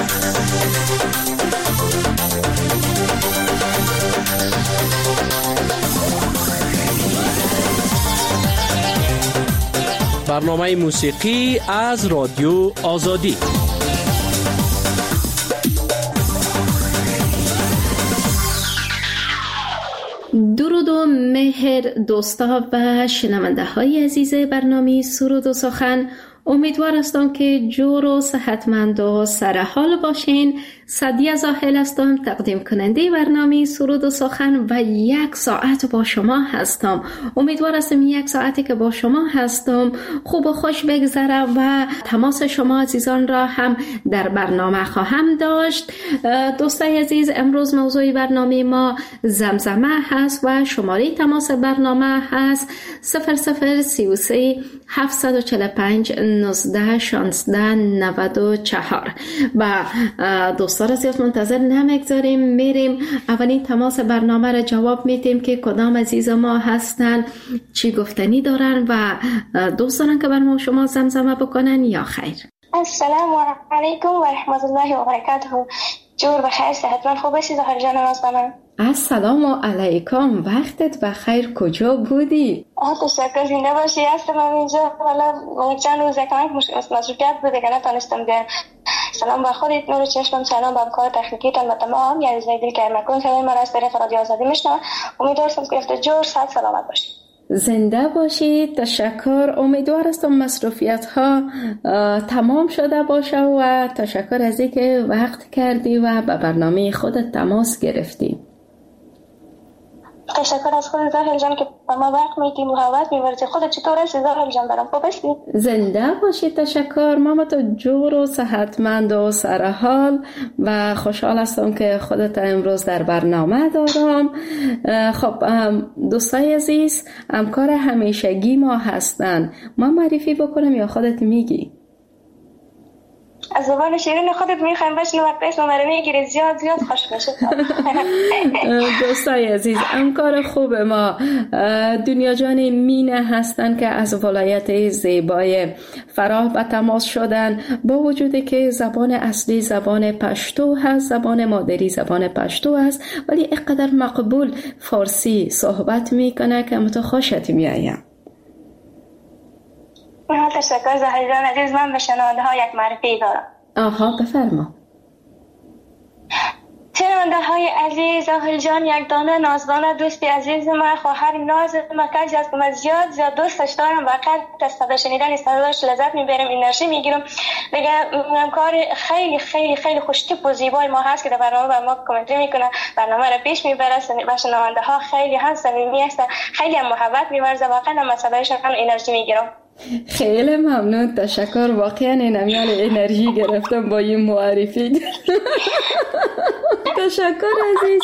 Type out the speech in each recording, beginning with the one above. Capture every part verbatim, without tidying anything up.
برنامه موسیقی از رادیو آزادی. درود و مهر دوستا و شنونده های عزیز برنامه سرود و سخن. امیدوار هستم که جور و صحتمند و سرحال باشین. سعدیه زاهل هستم، تقدیم کننده برنامه سرود و سخن و یک ساعت با شما هستم. امیدوار هستم یک ساعتی که با شما هستم خوب و خوش بگذره و تماس شما عزیزان را هم در برنامه خواهم داشت. دوستای عزیز، امروز موضوع برنامه ما زمزمه هست و شماره تماس برنامه هست صفر صفر سی و سه هفتصد و چهل و پنج نوزده شانزده نود و چهار. و دوستان را زیاد منتظر نمیگذاریم، میریم اولین تماس برنامه را جواب میدیم که کدام عزیز ما هستن، چی گفتنی دارن و دوست دارن که برنامه شما زمزمه بکنن یا خیر. السلام علیکم و رحمت الله و برکاته. جور بخیر، صحتمند خوب باشی زهر جان نازنین. السلام علیکم، وقتت بخیر، کجا بودی؟ آه تشکر، زنده باشی. هستم اینجا، والا چند روز کمک مصروفیت بوده که نتونستم بیام. سلام بر خودت، نور چشمم، سلام بر کار تکنیکیتان و تمام یعنی زیدی که مکن صدای من از طریق رادیو آزادی میشنوم. امیدوارم که افت جور صحت سلامت باشی. زنده باشید، تشکر. امیدوار هستم مصروفیت ها تمام شده باشه و تشکر از اینکه وقت کردی و به برنامه خودت تماس گرفتی. تشکر از خود زاهل جان که با ما وقت میدی، محبت می‌ورزی. خودت چطور هستی زاهل جان؟ برام خوب هستی؟ زنده باشی، تشکر. ماما تو جور و صحتمند و سرحال و خوشحال هستم که خودت امروز در برنامه دارم. خب دوستای عزیز، همکار همیشگی ما هستن، ما معرفی بکنم یا خودت میگی؟ از زبان شیرین خودت میخوایم بشنو و قسم رو میگیری، زیاد زیاد خوش بشه. دوستای عزیز، همکار خوب ما دنیا جان مینه هستن که از ولایت زیبای فراه به تماس شدن، با وجودی که زبان اصلی زبان پشتو هست، زبان مادری زبان پشتو هست، ولی اینقدر مقبول فارسی صحبت میکنه که متو خوشت میایم. تشکر زهر جان عزیز. من به شنونده ها یک معرفی دارم. آها بفرما. شنونده های عزیز، زهر جان یک دانه نازدانه دوستی عزیز من، خواهر ناز من، کسی است که من زیاد زیاد دوستش دارم و قدر از صدا شنیدن صداش لذت میبرم، انرژی میگیرم. دیگه همکار خیلی خیلی خیلی خوشتیپ و زیبای ما هست که در برنامه بر ما کامنتری میکنه، برنامه رو پیش میبره و شنونده ها خیلی هم صمیمی هستن، خیلی هم محبت میورزه. واقعا من صدایشون هم انرژی میگیرم. خیلی ممنون، تشکر. واقعا نمیال انرژی گرفتم با این معرفی. تشکر عزیز.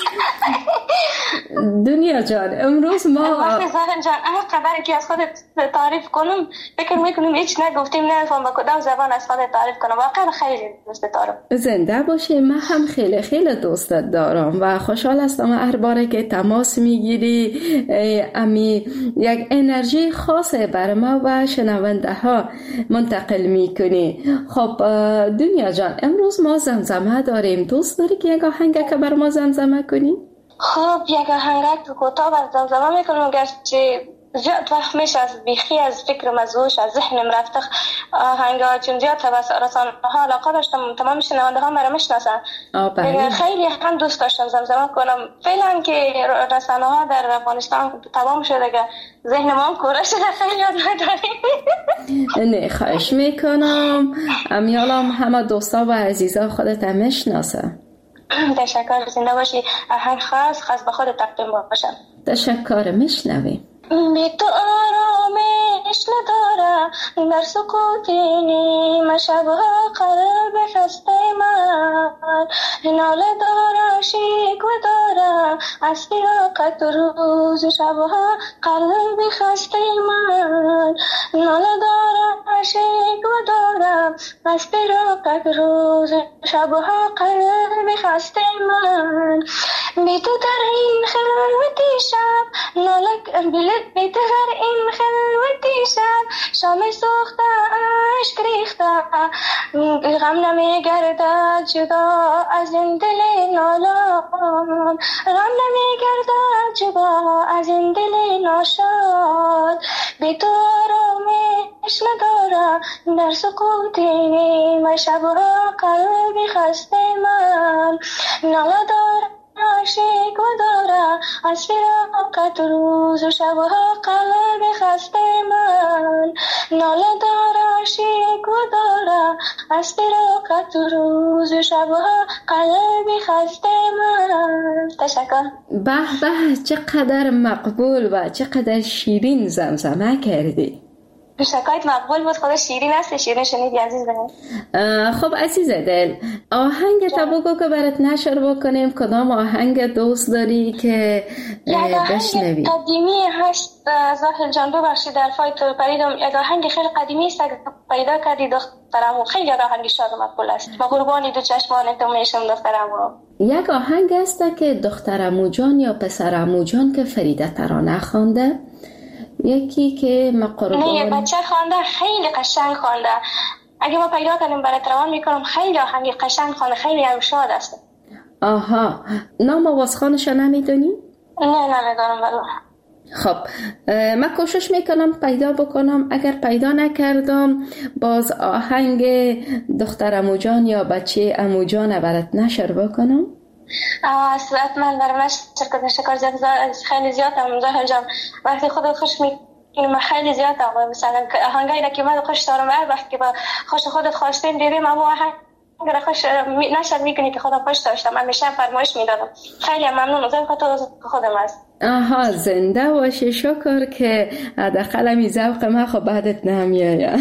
دنیا جان، امروز ما وقتی زهر جان هر خبری که از خودت تعریف کنم فکر میکنم هیچ نگفتیم، نمیفهم با کدام زبان از خودت تعریف کنم. واقعا خیلی دوست دارم. زنده باشی. من هم خیلی خیلی دوستت دارم و خوشحال هستم هر باره که تماس میگیری امی یک انرژی خاصه بر ما و شنونده ها منتقل میکنی. خب دنیا جان، امروز ما زمزمه داریم. دوست داری که یک آهنگ که بر ما زمزمه کنی؟ خب یک آهنگ کوتاه بر زمزمه میکنم، گرچه زیاد وقت میشه از بیخی از فکرم از هوش از ذهنم رفته آهنگا، چون زیاد رسانه ها علاقه داشتم، تمام شنونده ها مرا میشناسن. خیلی هم دوست داشتم زمزمه کنم. فعلا که رسانه ها در افغانستان تمام شده که ذهن ما هم کوره شده، خیلی یاد نداریم. نه خواهش میکنم، امیالم همه دوستا و عزیزا خودت هم میشناسن. تشکر، زنده باشی. آهنگ خاص خاص به خود تقدیم باشم. تشکر، میشنویم. بی تو آرامش ندارم در سکوت نیمه شبها، قلب خسته من ناله دارم، شکوه دارم از فراقت روز شبها، قلب خسته من ناله دارم، شکوه دارم از فراقت روز شبها، قلب خسته من. بی تو در این خلوتی شب نالک بلد بی تو در این خلوتی شب شام سوخته اشک ریخته غم نمی گردد جدا از این دل نالان غم نمی گردد جدا از این دل ناشاد بی تو آرامش ندارم در سکوت نیمه شبها قلبی خسته من ناله دارم عاشق و دارم از فراقت روز و شبها قلبی خسته من ناله دارم عاشق و دارم از فراقت روز و شبها قلبی خسته من. تشکر. به به، چقدر مقبول و چقدر شیرین زمزمه کردی. شکایت مقبول بود، خدا شیرین است. شیرین شنیدی عزیز دلم. خب عزیز دل، آهنگ تا بگو که برات نشر بکنیم. کدام آهنگ دوست داری که بشنوی؟ یک آهنگ قدیمی هست زاهل جان، ببخشید در فایت پریدم. یک آهنگ خیلی قدیمی است پیدا کردی دخترم، خیلی آهنگ شاد و مقبول است. با قربانی دو چشمان تو میشم دخترم. یک آهنگ است که دخترمو جان یا پسرمو جان که فریده ترانه خوانده، یکی که مقربان نه یه بچه خوانده، خیلی قشنگ خوانده. اگه ما پیدا کنیم برات روان میکنم. خیلی آهنگ قشنگ خوانده، خیلی هم شاد است. آها، نام آوازخوانش نمیدونی؟ نه نمیدونم والله. خب من کوشش میکنم پیدا بکنم. اگر پیدا نکردم باز آهنگ دخترمو جان یا بچه امو جان برات نشر بکنم. اصلاً من در مش شرکت شکر زیاد خیلی زیاد هم زاهل جان وقتی خودت خوش میکنم خیلی زیاد هم مثلا آهنگایی که من خوش دارم هر وقت که با خوش خودت خواسته دیدیم اما آهنگ را خوش نشد میکنی که خودم خوش داشتم. من میشم فرمایش میدادم. خیلی ممنون از خاطر خودم است. آها، زنده باشی. شکر که حداقل می ذوق ما خب بعدت نمیاد.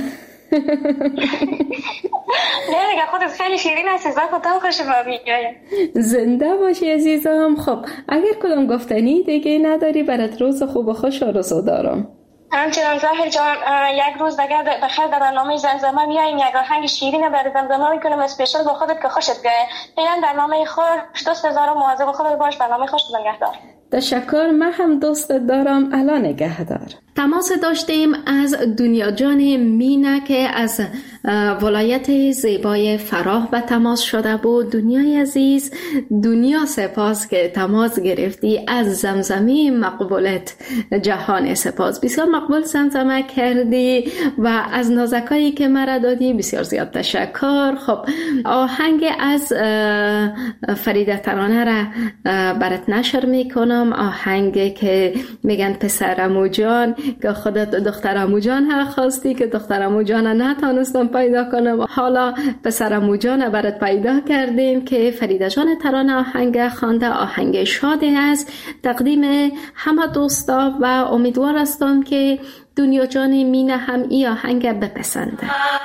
نه دیگه خودت خیلی شیرین هستی، زن خودم خوش ما میگه. زنده باشی عزیزم. خب اگر کدام گفتنی دیگه نداری برات روز خوب و خوش آرزو دارم. همچنان زاهل جان یک روز دیگه بخیر در برنامه زمزمه میاییم یک آهنگ شیرین برای زمزمه میکنم اسپیشال با خودت که خوشت بیاد. فعلا برنامه خوش دوست دارم، مواظب خودت باش. برنامه خوش نگهدار. تشکر. من هم دوست دارم. الان نگهدار. تماس داشتیم از دنیا جان مینه که از ولایت زیبای فراه به تماس شده بود. دنیای عزیز، دنیا سپاس که تماس گرفتی. از زمزمه مقبولت جهان سپاس. بسیار مقبول زمزمه کردی و از نازکایی که مرا دادی بسیار زیاد تشکر. خب آهنگ از فریده ترانه را برات نشر میکنم. آهنگ که میگن پسرمو جان که خودت دخترمو جان ها خواستی که دخترمو جان نتانستم پیدا کنم. حالا پسرمو جان برات پیدا کردیم که فریده جان ترانه آهنگ خوانده. آهنگ شادی است تقدیم همه دوستا و امیدوار هستم که دنیا جان مینه هم این آهنگ بپسنده.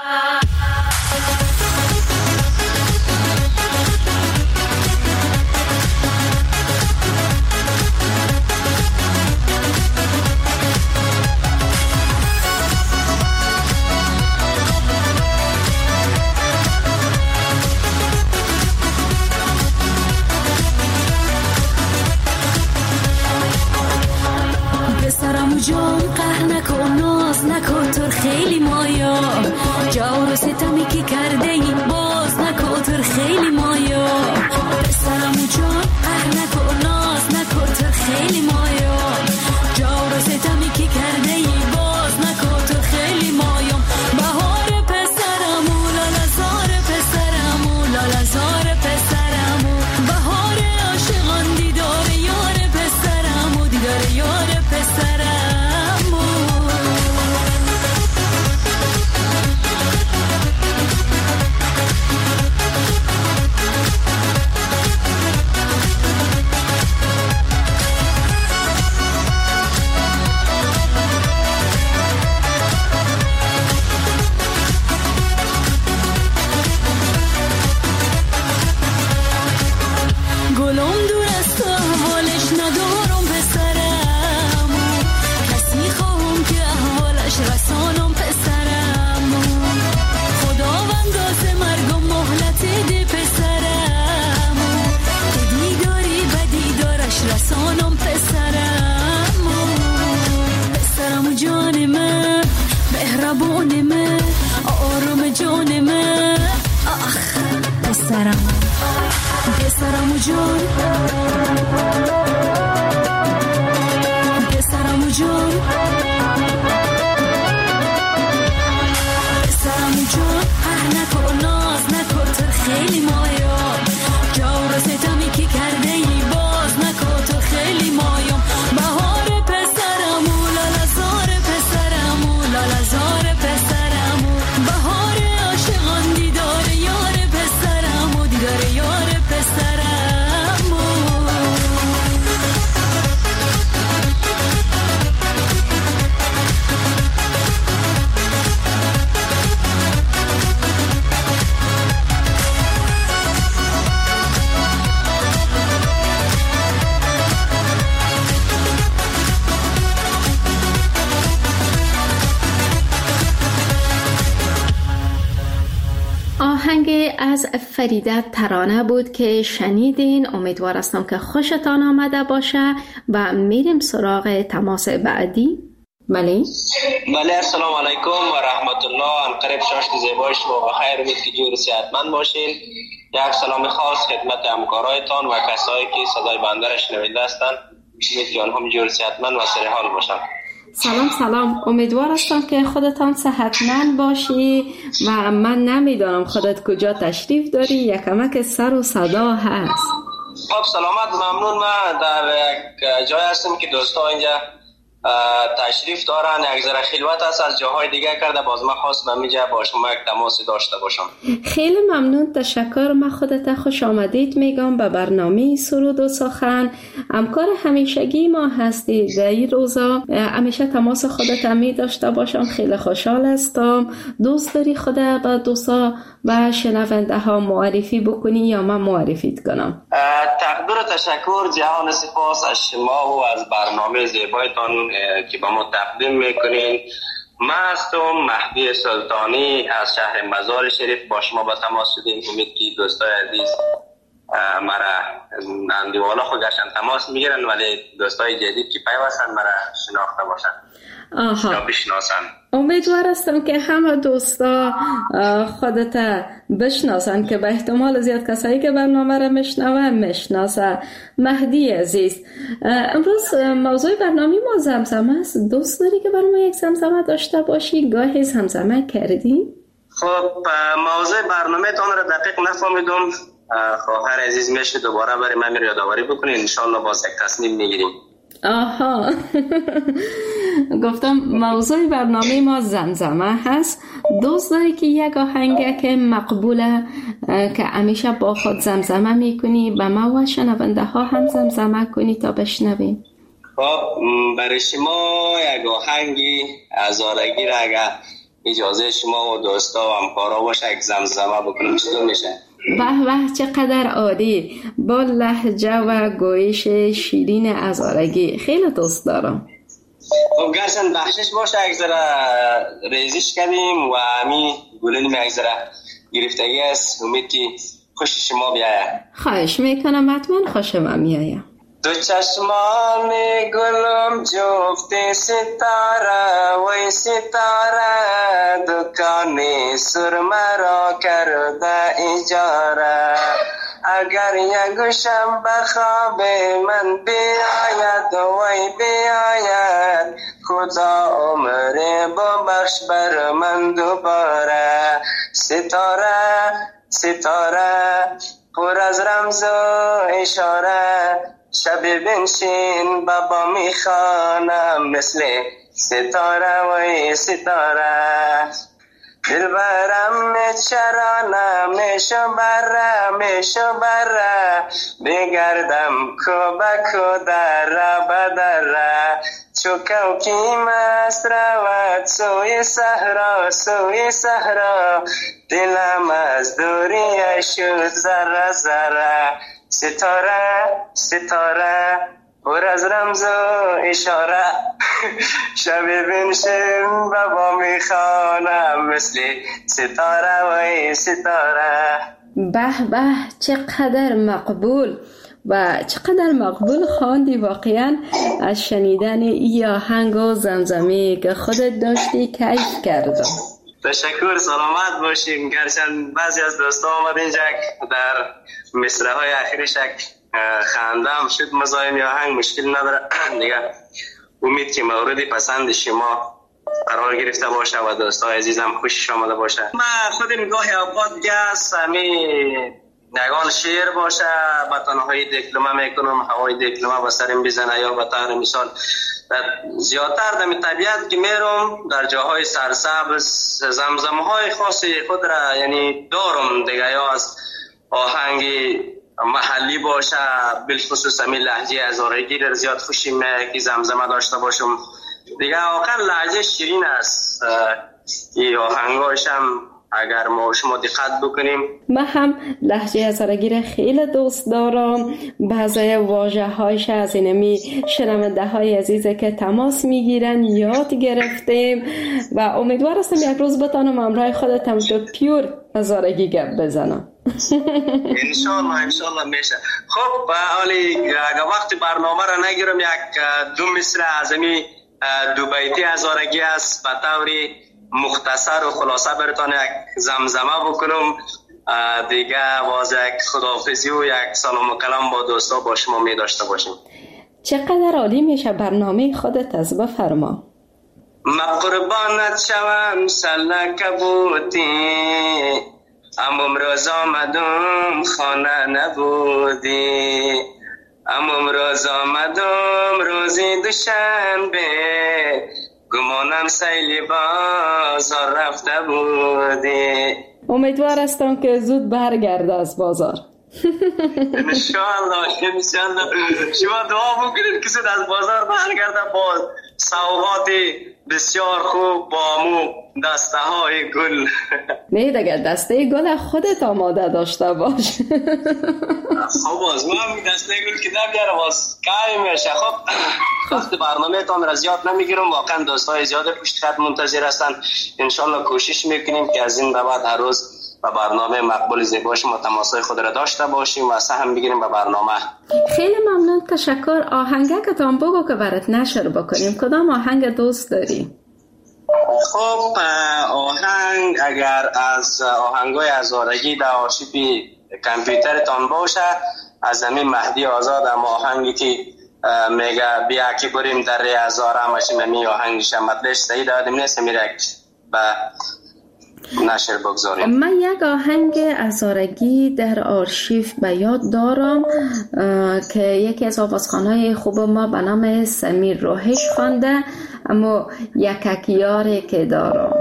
جان قهر نکن، ناز نکن، تو خیلی مایا جور و ستمی که کرده این باز نکن، تو خیلی مایا پسرمو جان قهر نکن، ناز نکن، تو خیلی مایا جور و ستمی که کرده این باز نکن، تو خیلی مایا بهار پسرمو لالزار پسرمو لالزار پسرمو بهار عاشقان دیدار یار پسرمو دیدار یار پسرمو پسرم پسرم و جون پسرم و جون پسرم و جون اه نکن ناز نکن تو خیلی مایا جور ستمی که کرده ای باز نکن تو خیلی مایا بهار پسرم و لالزار پسرم و لالزار پسرم و بهار عاشقان دیدار یار پسرم و دیدار یار پسرم و آهنگ از فریده ترانه بود که شنیدین. امیدوار هستم که خوشتان آمده باشه و میریم سراغ تماس بعدی. بله بله السلام علیکم و رحمت الله. انقریب شاشت زیبای شما و خیر، امید که جور صحتمند باشین. یک سلام خاص خدمت همکارایتان و کسایی که صدای بنده را شنونده هستند. امید که آنها جور صحتمند و سر حال باشند. سلام سلام، امیدوار هستم که خودتان صحتمند باشی و من نمیدانم خودت کجا تشریف داری، یکمک سر و صدا هست. خب سلامت، ممنون. من در یک جای هستم که دوستا اینجا تشریف دارن، یک ذره خلوت هست، از جاهای دیگه کرده، باز من خواستم اینجا با شما یک تماس داشته باشم. خیلی ممنون، تشکر. من خودت خوش آمدید میگم به برنامه سرود و سخن. همکار همیشگی ما هستی در این روزا، همیشه تماس خودت می داشته باشم. خیلی خوشحال هستم. دوست داری خودت با دوستا و شنونده ها معرفی بکنی یا من معرفیت کنم؟ تقدیر تشکر، جهان سپاس از شما و از برنامه زیبایتان که با ما تقدیم میکنین. من هستم مهدی سلطانی از شهر مزار شریف، با شما با تماس شدیم. امید که دوستای عزیز مرا اندیوالا خودشان تماس میگیرن، ولی دوستای جدید که پیوستن مرا شناخته باشن یا بشناسن. امیدوار هستم که همه دوستا خودت بشناسن، که به احتمال زیاد کسایی که برنامه را میشنون میشناسن. مهدی عزیز، امروز موضوع برنامه ما زمزمه است. دوست داری که برای ما یک زمزمه داشته باشی؟ گاهی زمزمه کردی؟ خب موضوع برنامه تان را دقیق نفهمیدم. خواهر عزیز میشه دوباره برای من یادآوری بکنید، انشالله باز یک تصمیم میگیریم. آها گفتم موضوع برنامه ما زمزمه هست. دوست داری که یک آهنگ که مقبوله که همیشه با خود زمزمه میکنی به ما و شنونده ها هم زمزمه کنی تا بشنویم؟ خب برای شما یک آهنگی هزارگی را اگر اجازه شما و دوستا و همکارا باشه یک زمزمه بکنم چطور میشه؟ به به، چقدر عالی، با لهجه و گویش شیرین هزارگی. خیلی دوست دارم. خب گرچند بخشش باشه یک ذره ریزش کردیم و همین گلونیم یک ذره گرفتگی است. امید که خوش شما بیاید. خواهش میکنم، حتما خوش من میاید. دو چشمان گلم جفت ستاره وی ستاره، دکان سرمه را کرده اجاره. اگر یکشم به خواب من بیاید وی بیاید، خدا عمر ببخش بر من دوباره. ستاره ستاره پر از رمز و اشاره، شب بنشین بابا میخوانم مثل ستاره وی ستاره. دل برم چرانه میشو بره میشو بره، بگردم کو بکو دره بدره. چو کوکی مست رود سوی صحرا سوی صحرا، دلم از دوری شد ذره ذره. ستاره ستاره پر از رمز و اشاره، شب بنشین بابا میخوانم مثل ستاره و ستاره. به به، چقدر مقبول و چقدر مقبول خواندی. واقعا از شنیدن ای آهنگ و زمزمه که خودت داشتی کیف کردم. تشکر، سلامت باشیم. گرچند بعضی از دوستا آمد اینجا در مصرع های اخیرش خندم شد مزاحم آهنگ، مشکل نداره دیگه. امید که مورد پسند شما قرار گرفته باشه و دوستای عزیزم خوشش آمده باشه. من خودم گاهی اوقات گس همی نگان شعر باشه با تنهایی دیپلمه میکنم، هوای دیپلمه با سرم بزنه، یا به طور مثال زیادتر در طبیعت که میرم در جاهای سرسبز زمزمه های خاصی خود را یعنی دارم دیگه، یا از آهنگ محلی باشه، بالخصوص همین لهجه هزارگی را زیاد خوشیم که زمزمه داشته باشم دیگه. آخر لهجه شیرین است، این آهنگاش هم اگر ما شما دقت بکنیم. من هم لهجه هزارگی را خیلی دوست دارم. بعضی واژه هایش از اینمی شنونده های عزیزه که تماس میگیرن یاد گرفتیم و امیدوار هستم یک روز بتانم همراه خودتم تو پیور هزارگی گپ بزنم. انشالله انشالله میشه. خب حالی وقت برنامه را نگیرم، یک دو مصرع از امی دو بیتی هزارگی است به طوری مختصر و خلاصه براتون یک زمزمه بکنم دیگه. باز یک خداحافظی و یک سلام و کلام با دوستا با شما می داشته باشیم. چقدر عالی میشه. برنامه خودت از بفرما. ما قربانت شوم سلک بودی، اما امروز آمدم خانه نبودی، اما امروز آمدم روزی دوشنبه، گمانم سیلی بازار رفته بودی. امیدوار هستم که زود برگرده از بازار. انشاءالله انشاءالله. شما دعا بکنید که زود از بازار برگرده با سوغات بسیار خوب، با مو دسته های گل. نه دیگه دسته گل خودت آماده داشته باش. خب باز من دسته گل که نمیاره باز کاری میشه. خب وقت برنامه تان را زیاد نمیگیرم، واقعا دوستای زیاد پشت خط منتظر هستن. انشالله کوشش میکنیم که از این به بعد هر روز با برنامه مقبول زیبا شما تماسای خود را داشته باشیم و سهم بگیریم به برنامه. خیلی ممنون، تشکر. آهنگکتان بگو که برات نشر بکنیم. کدام آهنگ دوست داری؟ خب آهنگ اگر از آهنگای هزارگی در آرشیو کامپیوترتان باشه، از همین مهدی آزاد هم آهنگی که میگه بیا که بریم در ری هزار همشیم، همین آهنگش هم مطلش صحیح دادیم نیست، میره به نشر بگذاریم. من یک آهنگ هزارگی در آرشیو به یاد دارم که یکی از آوازخوانای خوب ما به نام سمیر روحش خوانده، اما یک یاری که دارم.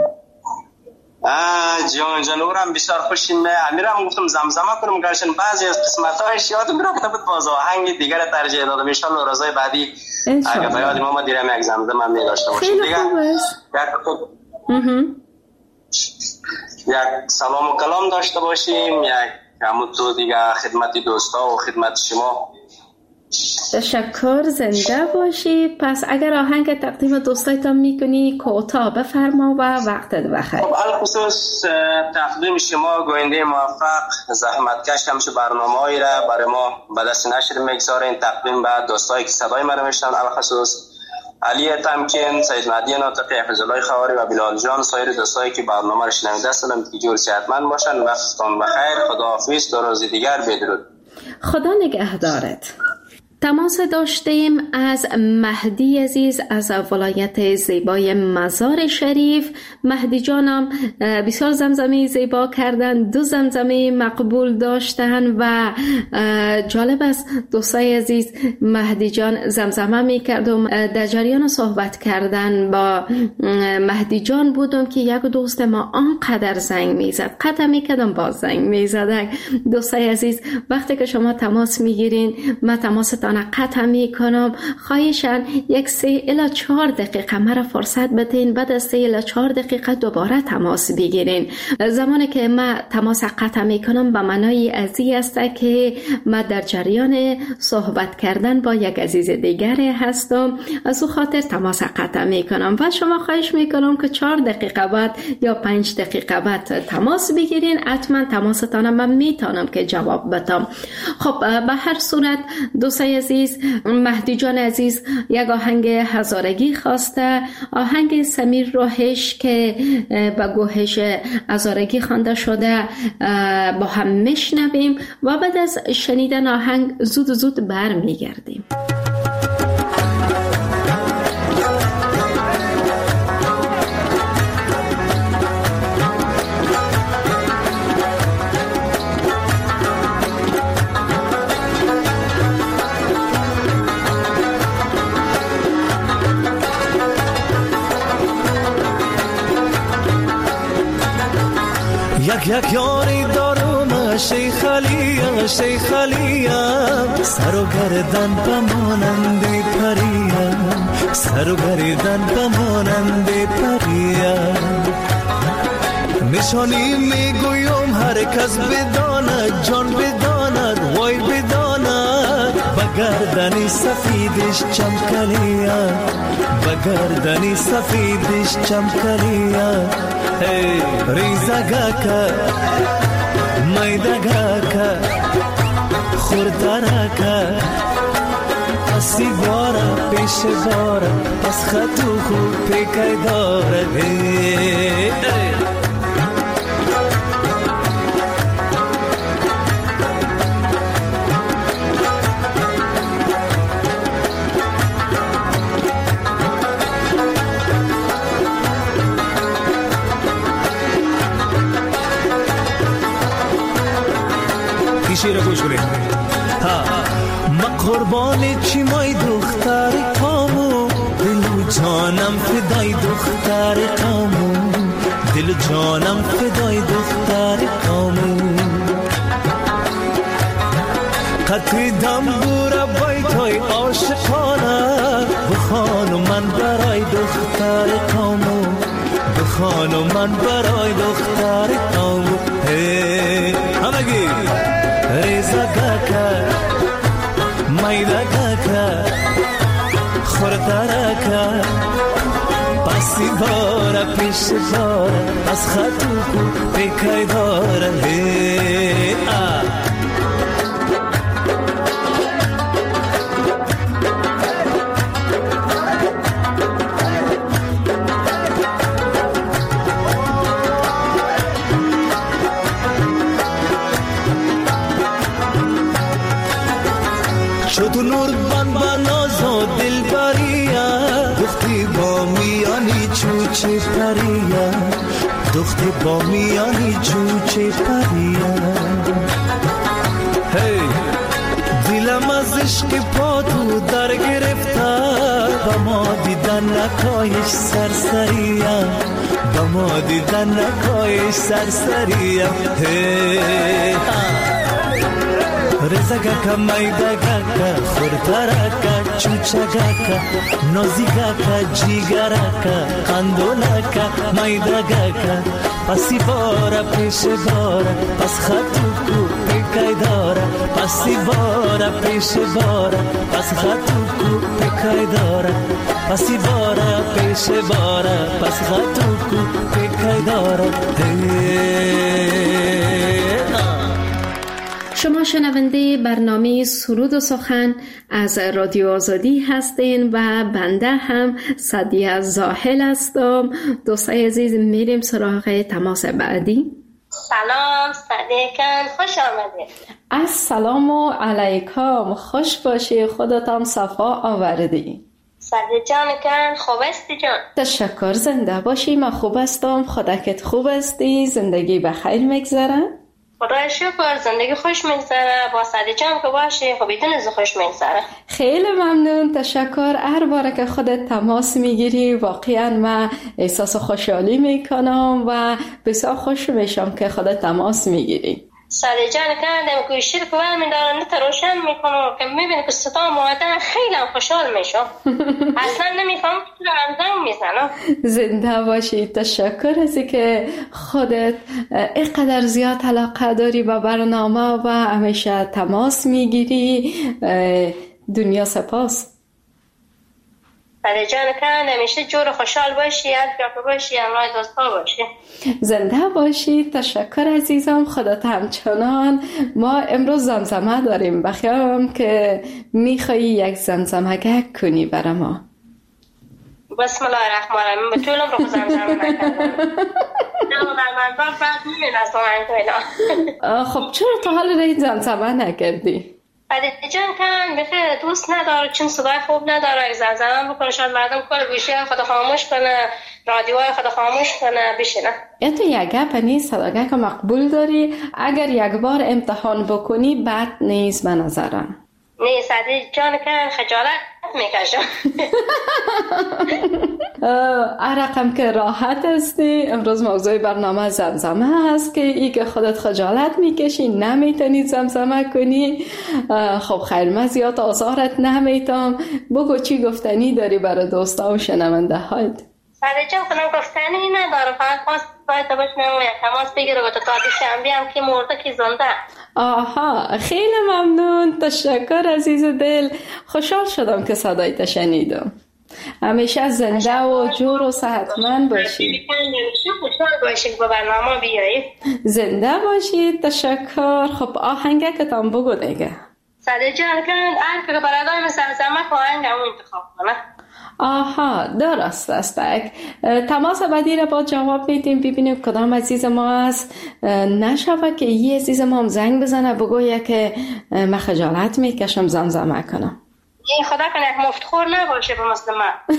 جان جانورم بسیار خوشیم. امیرم گفتم زمزمه کنم، گرچه بعضی از قسمت‌هایش یادم میرفته بود، باز آهنگ دیگر ترجیح دادم. ان شاءالله روزهای بعدی اگه به یاد ما دیرم یک زمزمه می داشته باشیم دیگه. یک سلام و کلام داشته باشیم، یک همون تو دیگه خدمت دوستا و خدمت شما. تشکر، زنده باشی. پس اگر آهنگ تقدیم دوستایتان میکنی کوتاه بفرما و وقتت بخیر. خب الخصوص تقدیم شما گوینده موفق زحمتکش همیشه برنامه‌ای را برای ما به دست نشر میگذارین، تقدیم به دوستایی که صدای ما رو میشنون، الخصوص علی تمکین، سید مهدی ناطقی، حفظ الله خواری و بلال جان، سایر دوستایی که برنامه رو شنونده هستند که جور صحتمند باشن. وقتتون بخیر. خداحافظ. تا روز دیگر بدرود. خدا نگهدارت. تماس داشتیم از مهدی عزیز از ولایت زیبای مزار شریف. مهدی جانم بسیار زمزمه زیبا کردن، دو زمزمه مقبول داشتن و جالب است دوستای عزیز، مهدی جان زمزمه می کردم. در جریان صحبت کردن با مهدی جان بودم که یک دوست ما آنقدر زنگ می زد، قطع می کردم باز زنگ می زد. دوستای عزیز وقتی که شما تماس می گیرین من تماستان قطع می کنم، خواهشان یک سه الی چهار دقیقه مرا فرصت بدین، بعد از سه الی چهار دقیقه دوباره تماس بگیرین. زمانی که من تماس قطع می کنم به معنای ازی است که من در جریان صحبت کردن با یک عزیز دیگر هستم، از او خاطر تماس قطع می کنم و شما خواهش می کنم که چهار دقیقه بعد یا پنج دقیقه بعد تماس بگیرین. حتما تماستان من میتونم که جواب بدم. خب به هر صورت دوستای دوستای عزیز، مهدی جان عزیز یک آهنگ هزارگی خواسته، آهنگ سمیر روحش که با گوهش هزارگی خوانده شده با هم میشنویم و بعد از شنیدن آهنگ زود زود برمیگردیم. یک یک یاری دارم شیخ علیم شیخ علیم، سر و گردن بمانند پریم، سر و گردن بمانند پریم. نشانی میگویم هر کس بداند، جان بداند، وای بداند، بگردنی سفیدش چمکلیم، بگردنی سفیدش چمکلیم. Hey, rizagaka, maidagaka, khurdaraka, asibara, peshvara, pas khatu khub pekaydara. Hey, hey. شیر گوش کنید. ها ما قربان چی مای دختر کامو، دل جانم فدای دختر کامو، دل جانم فدای دختر کامو. قطعی دنبور بایتای عاشقانه، بخوانو من برای دختر کامو، بخوانو من برای دختر کامو. همگی ریزا گاکا مایدا گاکا خوردارکا، پاسی بارا پیش بارا از خطو کو پیکای دارا. هی آ شد نور بان با ناز و دل بریا، دختی با میانی چوچه پریا، دختی با میانی چوچه پریا. هی دلم از عشق پا تو در گرفته، با ما دیدن نکایش سرسریا، با ما دیدن نکایش سرسریا. هی رزا گاکا مایدا گاکا خوردارکا چوچا گاکا نوزی گاکا جیگراکا قندولاکا مایدا گاکا پاسی بارا پیش بارا پس خطو کو پیکای دارا، پاسی بارا پیش بارا پس خطو کو پیکای دارا، پاسی بارا پیش بارا پس خطو کو پیکای دارا. شما شنونده برنامه سرود و سخن از رادیو آزادی هستین و بنده هم سعدیه زاهل هستم. دوستای عزیز میریم سراغ تماس بعدی. سلام صدیقان، خوش آمدید. السلام علیکم، خوش باشی، خودتان صفا آوردی. سعدیه جان کن، خوب هستی جان؟ تشکر، زنده باشی. من خوب هستم، خودت خوب هستی؟ زندگی بخیر میگذره؟ خدا شکر، زندگی خوش میگذره. با سعدیه جان که باشی خب بدون از خوش میگذره. خیلی ممنون، تشکر. هر باره که خودت تماس میگیری واقعا من احساس خوشحالی میکنم و بسیار خوش میشم که خودت تماس میگیری. سعدیه جان کردم که شیر که برمی دارم نت روشن میکنم که میبینی که ستا مادن خیلی خوشحال میشم. اصلا نمیفهم که رمزان میزنم. زنده باشی، تشکر ازی که خودت اینقدر زیاد علاقه داری به برنامه و همیشه تماس میگیری. دنیا سپاس. بله جان کن، همیشه جور خوشحال باشی، از جا باشی، همراه دوستا باشی. زنده باشی. تشکر عزیزم، خودت همچنان. ما امروز زمزمه داریم، بخیام که میخوایی یک زمزمه کنی برای ما. بسم الله الرحمن الرحیم. به طولم رو زمزمه نکردم. نه من بعد بعد میبین از من. خب چرا تا حال رای زمزمه نکردی؟ بله جان کن بخیر دوست نداره، چون صدای خوب نداره، زمزمه بکنه شاید مردم کل گوشی خود خاموش کنه، رادیوهای خود خاموش کنه بشینه. این تو یک گپ نیست، صداگه که مقبول داری. اگر یک بار امتحان بکنی بد نیست به نظرم. نیست عزیز جان کن، خجالت میکشم. رقم که راحت هستی. امروز موضوع برنامه زمزمه هست که ای که خودت خجالت میکشی نمیتونی زمزمه کنی. خب خیر، من زیاد آزارت نمیتم. بگو چی گفتنی داری برای دوستا و شنونده هایت؟ ساده جان کنم گفتنی نداره، فقط خواست باید باشم یک تماس بگیره و تا تازه شنبه هم که مرده که زنده. آها خیلی ممنون، تشکر عزیز دل. خوشحال شدم که صدایت شنیدم. همیشه زنده و جور و صحتمند باشی. همیشه خوشحال باشید با برنامه بیایید. زنده باشید. تشکر. خب آهنگه که تام بگو دیگه. ساده جان کن هر که برادای مثل زمک و آهنگ همون انتخاب کنه. آها درست است. تماس بعدی را با جواب میدیم، ببینیم کدام عزیز ما است. نشوه که یه عزیز ما هم زنگ بزنه بگویه که من خجالت میکشم زمزمه کنم. این خدا کنه یک مفتخور نباشه به مثل من.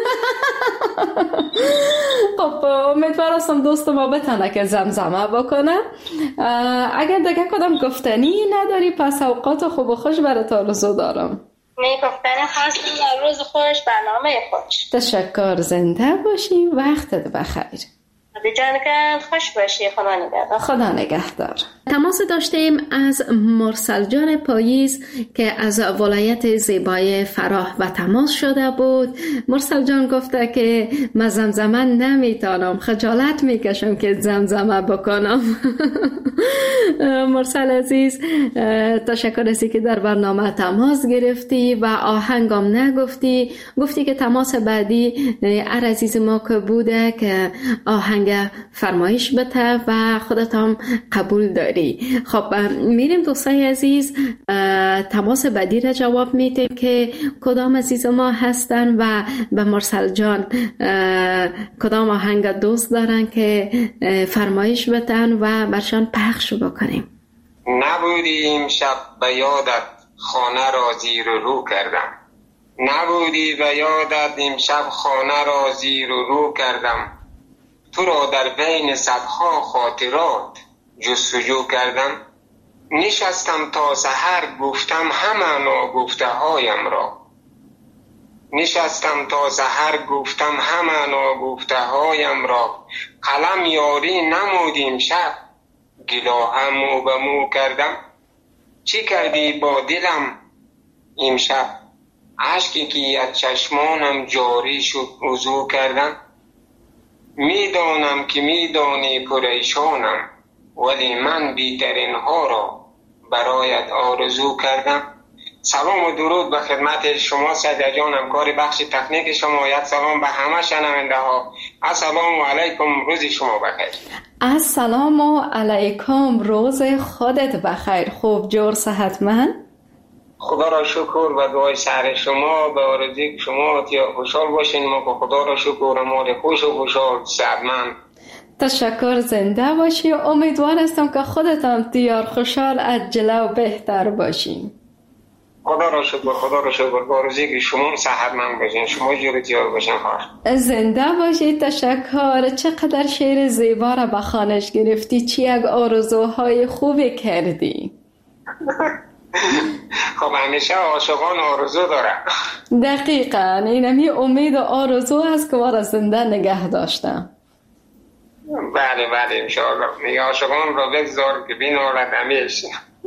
خب امیدوار هستم دوست ما بتانه که زمزمه بکنه. اگر دیگه کدام گفتنی نداری پس اوقات خوب و خوش برات آرزو دارم. می گفتن خواستم در روز خوش برنامه خوش. تشکر. زنده باشی. وقتت بخیر. خدا جان کن خوش باشی. خدا نگهدار. خدا نگهدار. تماس داشتیم از مرسل جان پاییز که از ولایت زیبای فراه و تماس شده بود. مرسل جان گفته که من زمزمه نمیتونم، خجالت میکشم که زمزمه بکنم. مرسل عزیز تشکر ازی که در برنامه تماس گرفتی و آهنگم نگفتی. گفتی که تماس بعدی ار عزیز ما که بوده که آهنگ فرمایش بده و خودت هم قبول داری. خب میریم دوستای عزیز تماس بعدی را جواب میدیم که کدام عزیز ما هستن و به مرسل جان کدام آهنگ دوست دارن که فرمایش بدن و برشان پخش بکنیم. نبودی امشب به یادت خانه را زیر و رو کردم، نبودی به یادت امشب خانه را زیر و رو کردم، تو را در بین صدها خاطرات جستجو کردم، نشستم تا سحر گفتم همه ناگفته هایم را، نشستم تا سحر گفتم همه ناگفته هایم را، قلم یاری نمودیم شب گلاهم مو به مو کردم، چی کردی با دلم امشب اشکی که از چشمانم جاری شد وضو کردم، میدانم که میدانی پریشانم ولی من بیترین ها را برایت آرزو کردم. سلام و درود به خدمت شما سعید جان، همکار بخش تکنیک شما. یک سلام به همه شنونده ها. السلام علیکم، روز شما بخیر. السلام علیکم، روز خودت بخیر. خوب جور صحتمند؟ خدا را شکر و دعای سر شما به آرزوی شما یا خوشحال باشین. ما که خدا را شکر مال خوش و خوشحال صحتمند. تشکر. زنده باشی. امیدوار هستم که خودت هم دیار خوشحال عجله و بهتر باشین. خدا را شکر خدا را شکر به آرزوی که شما صحتمند باشین، شما جور دیار باشین. خواهر زنده باشی. تشکر. چقدر شعر زیبا را به خوانش گرفتی، چی یک آرزوهای خوبی کردی. خب همیشه عاشقان آرزو داره. دقیقاً این همی امید و آرزو هست که ما را زنده نگه داشتم. بله بله انشاءالله. میگه عاشقان را بگذار که بین آرد همیشه.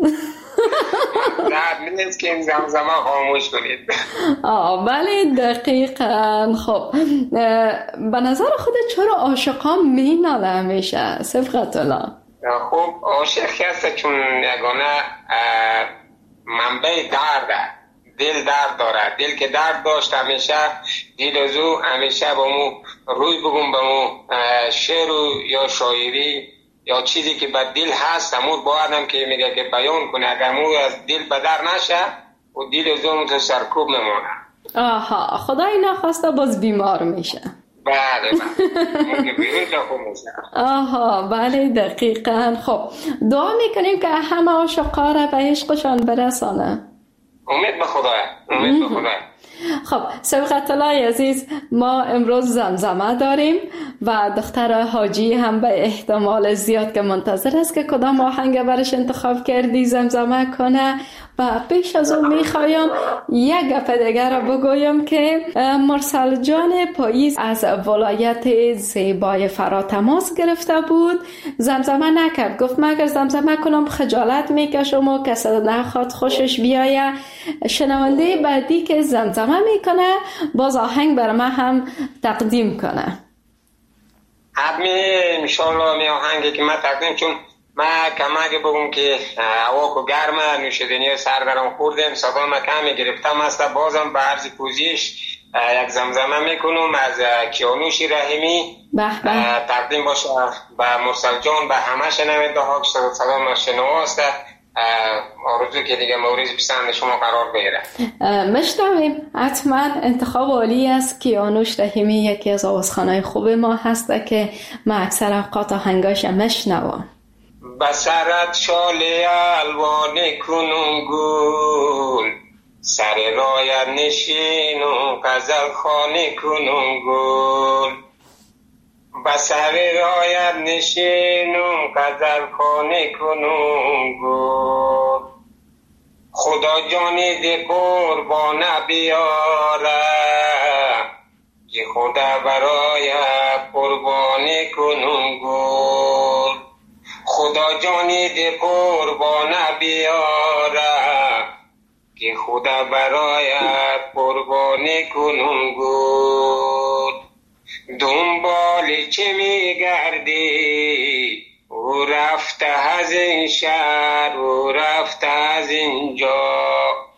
نه نیست که این زمزمه خاموش کنید. آه بله دقیقاً. خب به نظر خودت چرا عاشقان می ناله همیشه؟ صفقت الله. خب عاشق هست چون یگانه منبع درده، دل درد دارد. دل که درد داشت همیشه دل از او همیشه با مو روی بگم با مو شعر یا شاعری یا چیزی که به دل هست همون باید هم که میگه که بیان کنه. اگر مو از دل بدر نشه و دل از اون تو سرکوب میمونه. آها خدای نخواسته باز بیمار میشه. بله بله آها بله دقیقاً. خب دعا میکنیم که همه عاشقا را به عشقشان برسانه. امید به خدای، امید به خدای. خب سبقت الله عزیز، ما امروز زمزمه داریم و دختر حاجی هم به احتمال زیاد که منتظر است که کدام آهنگ برش انتخاب کردی زمزمه کنه. و پیش از اون میخوایم یک گپ دیگر را بگویم که مرسل جان پاییز از ولایت زیبای فرا تماس گرفته بود، زمزمه نکرد، گفت من اگر زمزمه کنم خجالت میکشم و کسی نخواد خوشش بیایه. شنونده بعدی که زمزمه میکنه باز آهنگ بر من هم تقدیم کنه. حتمی انشالله می آهنگی که من تقدیم، چون من کمک بگم که هوا کو گرمه، نوشیدنی سردرم خوردم، صدا من کمی گرفتم است. بازم به عرض پوزیش یک زمزمه میکنم از کیانوش رحیمی تقدیم باشه به مرسل جان، به همه شنونده ها که صدا من شنواست. آرزو که دیگه مورد پسند شما قرار بگیره. مشتاقیم حتما انتخاب عالی است. کیانوش رحیمی یکی از آوازخوانای خوب ما هست که من اکثر اوقات آهنگاش مشنوم. بسرت شاله الوان کنون گل، سر رایت نشین و غزل خانه کنون گل. بسر رایت نشین و غزل خانه کنون گل. خدا جانی ده قربان بیاره، که خدا برای قربانی کنون گل. خدا جانی ده قربان بیاره، که خدا برای قربانی کنون گل. دنبال چه میگردی؟ او رفته از این شهر، او رفته از اینجا.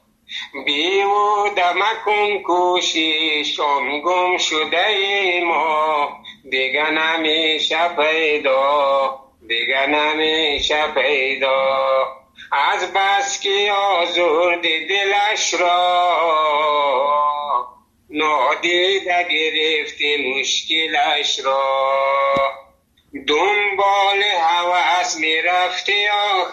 بیهوده مکن کوشش، آن گم شده ای ما دیگه نمیشه پیدا، دیگه نمیشه پیدا. از بس که آزردی دلش را، نادیده گرفتی مشکلش را. دنبال هوس میرفتی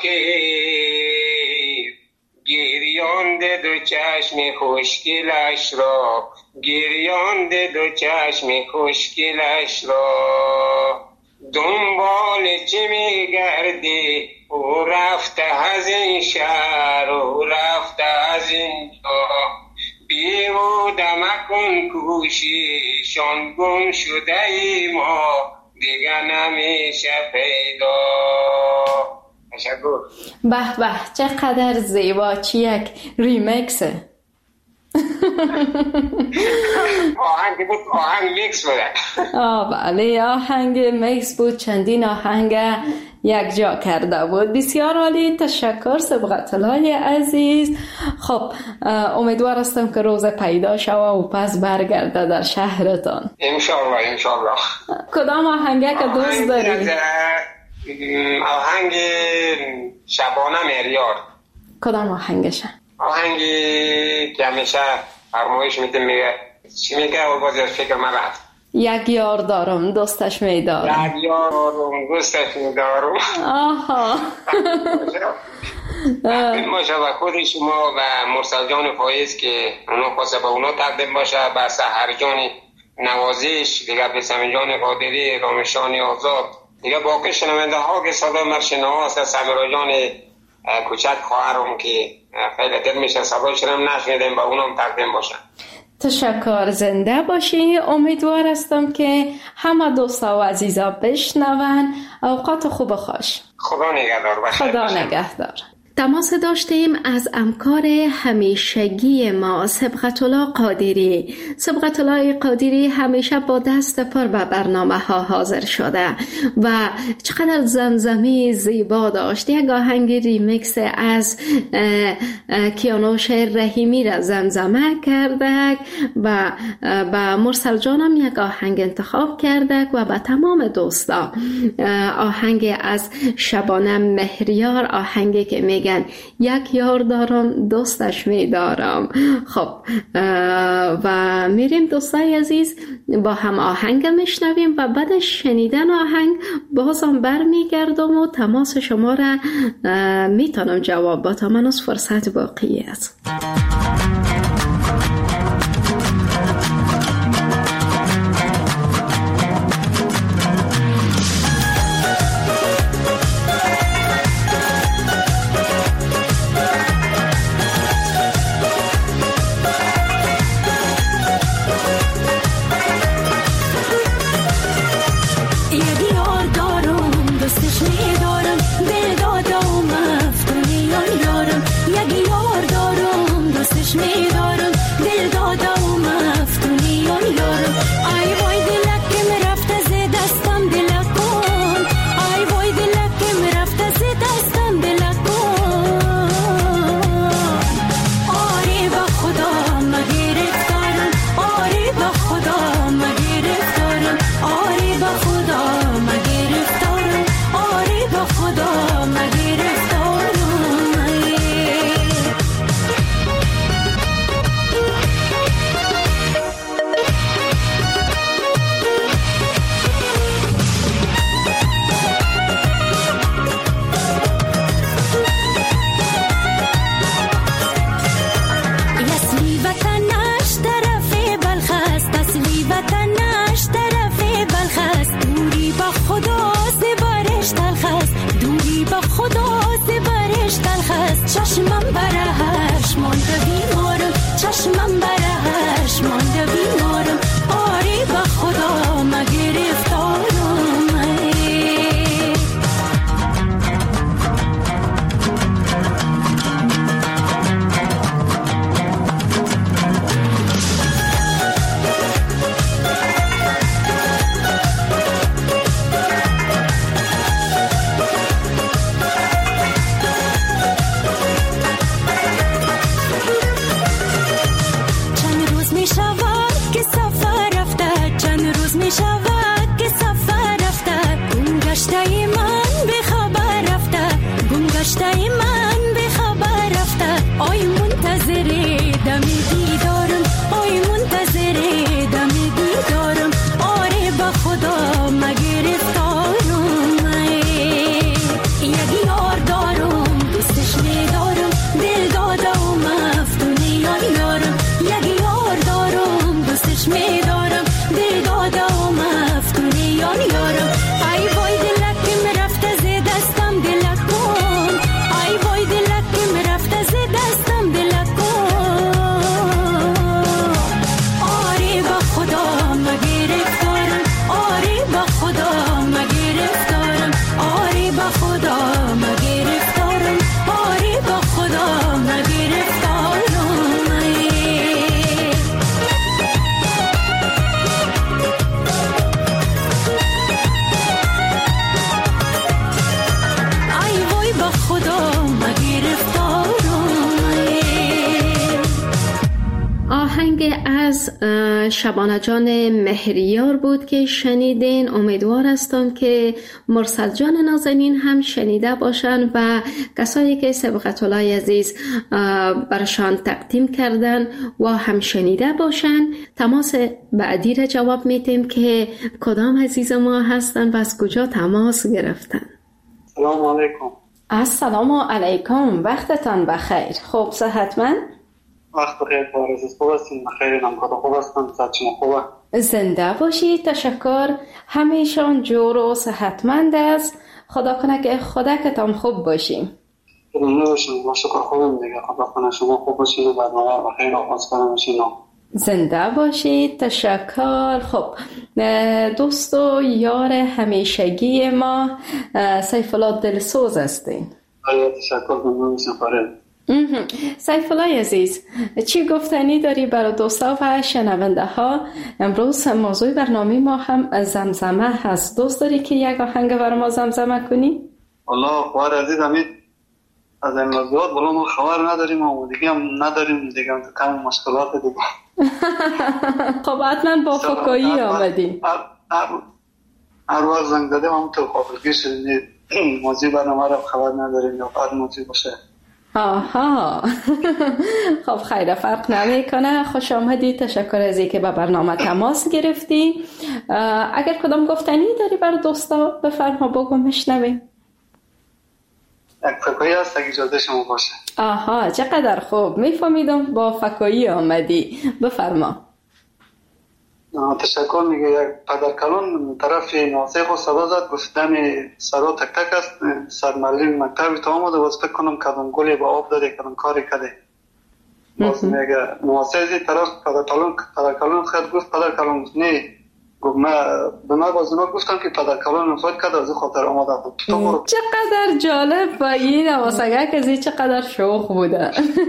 آخر، گریانده دو چشم خوشگلش را، گریانده دو چشم خوشگلش را. دنبال چی میگردی؟ او رفته از این شهر، او رفته از اینجا. بیهوده مکن کوشش، آن گم شده ای ما دیگه نمیشه پیدا. تشکر. به به چقدر زیبا، چی یک ریمیکسه. آهنگ بود، آهنگ میکس بود. آه بله آهنگ میکس بود، چندین آهنگ یک جا کرده بود. بسیار عالی، تشکر سبقت الله عزیز. خب امیدوار هستم که روز پیدا شوه و پس برگرده در شهرتان انشالله. انشالله. کدام آهنگه که دوست داری؟ آهنگ شبانه میریار. کدام آهنگشه؟ آهنگی که همیشه فرمایش میده، میگه چی میگه و بازی از فکر من رفت. یک یار دارم دوستش میدارم. یک یار دارم دوستش میدارم. آها. باشه و خود شما و مرسل جان پاییز که اونا خواسته با اونا تقدیم باشه، به سحر جان نوازش دیگه، به سمین جان قادری، رامشان آزاد دیگه، باقی شنونده ها که صدا مرشنه هست، سمیرا جان کوچک خواهرم که خیلی دل میشه صدایش رو نشنیدیم، با اونم تقدیم باشن. تشکر، زنده باشی. امیدوار هستم که همه دوستا و عزیزا بشنون. اوقات خوب خوش. خدا نگهدار. خدا نگهدار. تماس داشتیم از همکار همیشگی ما سبقت الله قادری. سبقت الله قادری همیشه با دست پر به برنامه ها حاضر شده و چقدر زمزمه زیبا داشت. یک آهنگ ریمیکس از کیانوش رحیمی را زمزمه کرده و با مرسل جانم یک آهنگ انتخاب کرده و به تمام دوستا آهنگ از شبانه مهریار، آهنگی که میگن یک یار دارم دوستش میدارم. خب و میریم دوستای عزیز با هم آهنگ میشنویم و بعد شنیدن آهنگ بازم برمیگردم و تماس شما را میتونم جواب با تا من از فرصت باقی است. شبانه جان مهریار بود که شنیدین. امیدوار هستم که مرسل جان نازنین هم شنیده باشن و کسایی که سبقت الله عزیز برشان تقدیم کردن و هم شنیده باشن. تماس بعدی را جواب میتیم که کدام عزیز ما هستن و از کجا تماس گرفتن. سلام علیکم. السلام علیکم، وقتتان بخیر. خوب صحتمند؟ وقت بخیر بارز خوب هستیم. بخیر نم خدا خوب هستم. صحت شما خوبه؟ زنده باشید. تشکر. همیشان جور و صحتمند است. خدا کنه که خدا کتان خوب باشیم. ممنون باشیم. ما شکر خوبیم دیگه. خدا کنه شما خوب باشین و برنامه بخیر آغاز کنم باشین. زنده باشید. تشکر. خب دوست و یار همیشگی ما سیف الله دلسوز هستین. آیا تشکر کنم سفاره. سیف الله عزیز، چی گفتنی داری برای دوستا و شنونده ها؟ امروز موضوع برنامه ما هم زمزمه هست. دوست داری که یک آهنگ برای ما زمزمه کنی؟ الله خوار عزیز، امید از این موضوعات بلا ما خبر نداریم و دیگه هم نداریم، دیگه هم کم مشکلات دیگه. خب حتما با فکایی آمدیم. هر وقت زنگ دادیم هم تو خواهرگی شدید موضوع برنامه را خبر نداریم یا هر موضوع باشه. آها. خب خیره، فرق نمی کنه. خوش آمدی، تشکر از اینکه به برنامه تماس گرفتی. اگر کدام گفتنی داری برای دوستا بفرما، بگو میشنویم. یک فکایی هست اگه اجازه شما باشه. آها، چقدر خوب، میفهمیدم با فکایی آمدی، بفرما. تشکر. میگه یک پدرکلان طرف ناسخ و صدا زد، گفتن سرا تک تک است، سرمالین مکتبی تا آمده باز فکر کنم کدام گلی با آب داده کدام کاری کده. باز میگه ناسخی طرف پدرکلان پدرکلان خود گفت پدرکلان نه، گفت ما به ما باز اونا گفتم که پدرکلان فوت کرده از خاطر آمده بود. چقدر جالب و این نواسگه کزی چقدر شوخ بوده.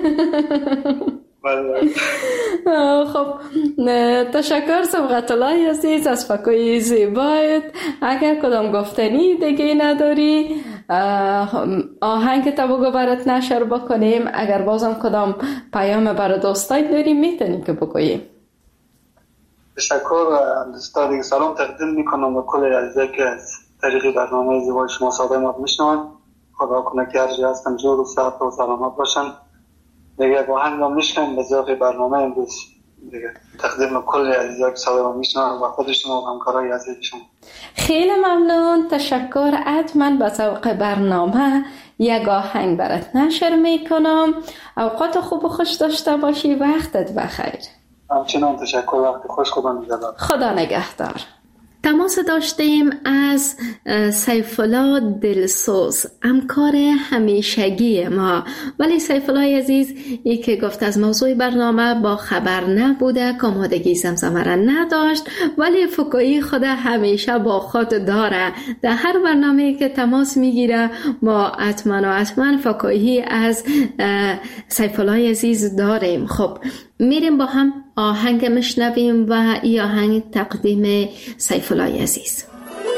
خب تشکر سبقت الله عزیز از فکای زیبایت. اگر کدام گفتنی دیگه نداری آهنگ تا بگو برات نشر بکنیم. اگر بازم کدام پیام برای دوستای داریم میتونیم که بگوییم. تشکر. دوستا دیگه سلام تقدیم میکنم و کل عزیزایی که از طریق برنامه زیبای شما صدایمات میشنون. خدا کنه که هر جا هستن جور و صحت و سلامت باشن. دیگه با هم میشنم به ذوق برنامه امروز دیگه تقدیم کل عزیزایی که صدا میشنن و خود شما و همکارای عزیزشون. خیلی ممنون، تشکر. حتما به ذوق برنامه یک آهنگ برات نشر میکنم. اوقات خوب و خوش داشته باشی، وقتت بخیر. همچنان تشکر، وقت خوش. خدا نگهدار. خدا نگهدار. تماس داشتیم از سیف الله دلسوز، همکار همیشگی ما. ولی سیف الله عزیز ای که گفت از موضوع برنامه با خبر نبوده، آمادگی زمزمه را نداشت، ولی فکایی خود همیشه با خود داره. در هر برنامه که تماس میگیره ما حتما و حتما فکایی از سیف الله عزیز داریم. خب میریم با هم آهنگ مشنویم و این آهنگ تقدیم سیف الله عزیز.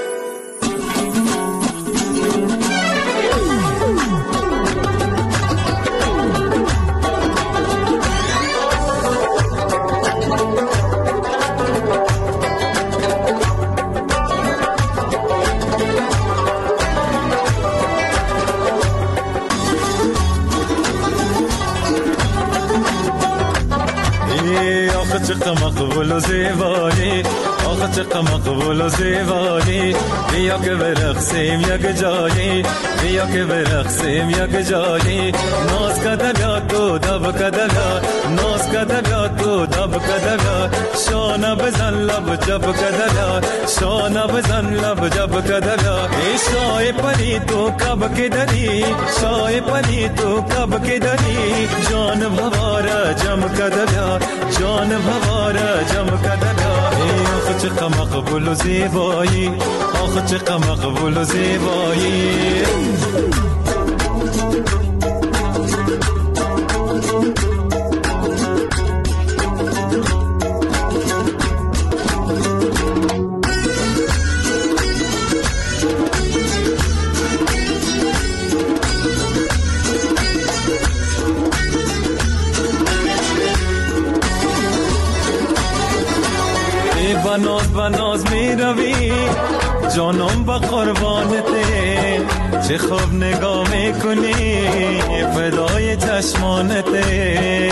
چقدر مقبول و زیبایی، آخه چقدر مقبول و زیبایی. بیا که برقصیم یک جایی، بیا که برقصیم یک جایی. ناز کدم یاد تو دب کدم یاد، ناز کدم یاد تو دب کدم یاد. شانه بزن لب جب کدم یاد، شانه بزن لب جب کدم یاد. ای شای پنی تو کب که دنی، شای پنی تو کب که دنی. جان بواره جم کدم یاد، جان بواره جم کدم یاد. ای آخه چقدر مقبول و زیبایی، آخه چقدر مقبول و زیبایی. بناز بناز می روی جانم با قربانته، چه خوب نگاه می کنی فدای چشمانته.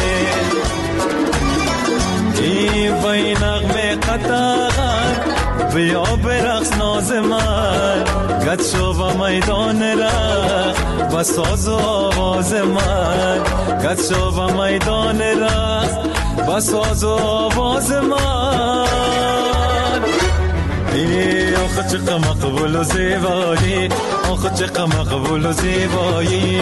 ای بای نغمه قطعان بیا برقص ناز من، گد شو با میدان رقص بساز و آواز من، گد شو با میدان رقص بساز و آواز من. ای آخه چقدر مقبول و زیبایی، آخه چقدر مقبول و زیبایی.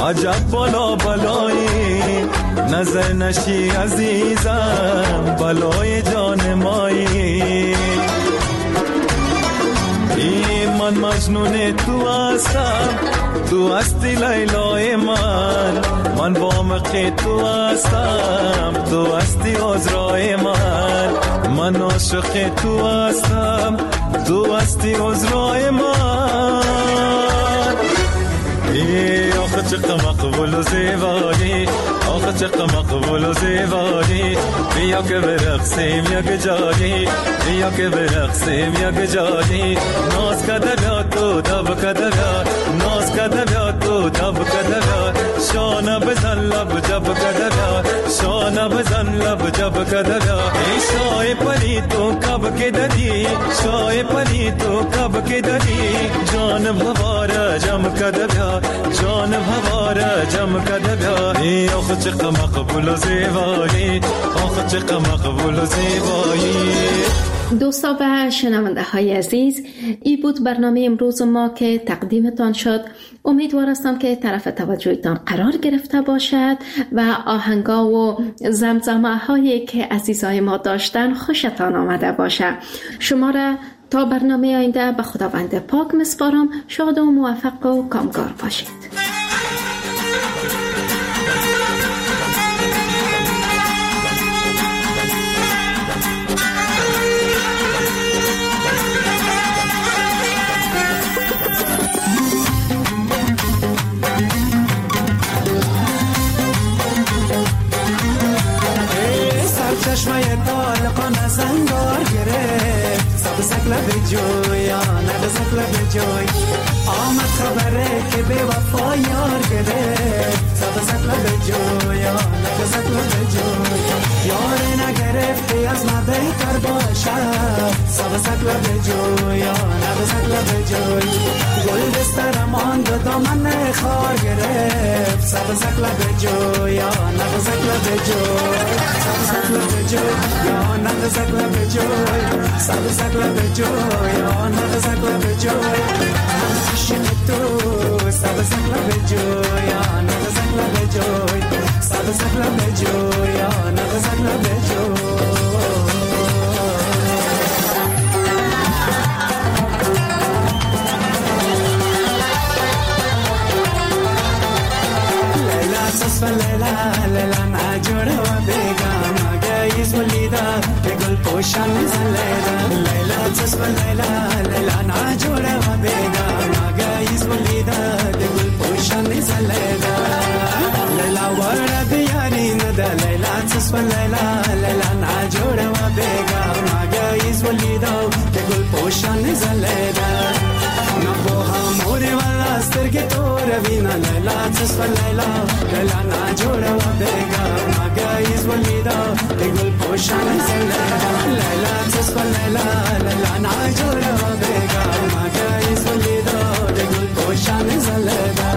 عجب بالا بالایی نظر نشی عزیزم بلای جان مایی این من مجنون تو هستم تو هستی لیلای من من با مخی تو هستم تو هستی عذرای من من عاشق تو هستم تو هستی عذرای من ای آخه چقدر مقبول و زیبایی آخه چقدر مقبول و زیبایی بیا که برقصیم یک جایی بیا که برقصیم یک جایی ناز کده بیا تو دب کده بیا ناز کده بیا تو دب کده بیا شانه بزن لب جب کده بیا شانه بزن لب جب کده بیا ای شای پلی تو کب که ددی شای پلی تو کب که ددی جان بواره جم کده بیا جان بواره جم کده بیا ای آخه چقدر مقبول و زیبایی آخه چقدر مقبول و زیبایی. دوستا و شنونده های عزیز، این بود برنامه امروز ما که تقدیمتان شد. امیدوار هستم که طرف توجهتان قرار گرفته باشد و آهنگا و زمزمه هایی که عزیزای ما داشتن خوشتان آمده باشد. شما را تا برنامه آینده به خداوند پاک میسپارم. شاد و موفق و کامگار باشید. چشمای طالقان از انگار گرفت سبزک لب جویان نبزک لب جوی آمد خبره که به وفا یار گرفت سبزک لب جویان نبزک لب جوی یار نگرفتی از ما بهتر باشد سبزک لب جویان نبزک لب جوی گل دسترمان دو دامن خار گرفت سبزک لب جویان نبزک لب جوی سبزک لب جوی یا نبزک لب جوی سبزک لب جوی یا نبزک لب جوی عاشق تو سبزک لب جوی یا نبزک لب جوی سبزک لب جوی یا نبزک لب جوی لیلا لیلا نجوره و بگم مگه ولیدا به گل پوشان زلیدا لیلا تصف لیلا لیلا نجوره و بگم مگه ولیدا به گل پوشان زلیدا لیلا ورد بیاری نده لیلا تصف لیلا لیلا نجوره و بگم مگه ولیدا به گل پوشان زلیدا نبوها موری والا استرگی تو روینا لیلا تصف لیلا لیلا نجوره و بگم مگه ولیدا به گل پوشان زلیدا لیلا تصف لیلا لیلا نجوره و بگم مگه ولیدا به گل پوشان زلیدا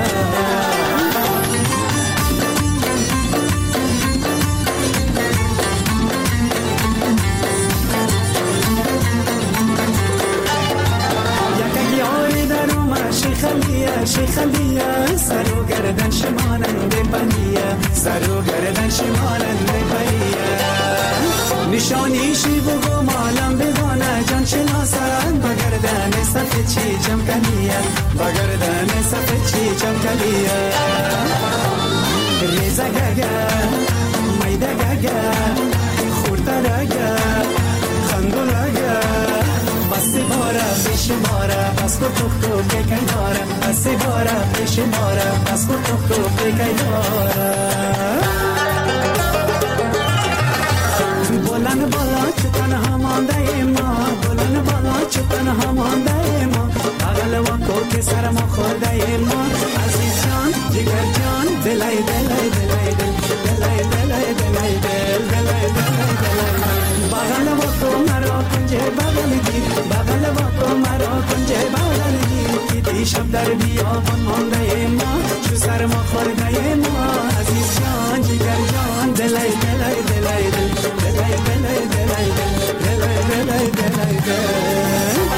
شیخلیه شیخلیه سرو گردن شمالنده پنیه سرو گردن شمالنده پنیه نشانیشی بگو مالم بدانه جان شناسن بگردن سفید چی جمکنیه بگردن سفید چی جمکنیه ریزه گگه میده گگه خورده رگه خندولگه بسی باره پیش باره بس کو تو تو که کن داره بسی باره پیش باره بس کو تو تو که کن داره بلند بالا چه تنها مانده ما بلند بالا چه تنها مانده ما بغل و کوک سر ما خورده ما عزیز جان جگر جان دلای دلای دلای دلای دلای دلای دلای دلای بغل و تو مرا کنجه بغل گیر بغل و تو مرا کنجه بغل گیر که دیشب در بیابان مانده ما چو سر ما خورده ما عزیز جان جگر جان دلای دلای دلای دلای دلای دلای دلای دلای دلای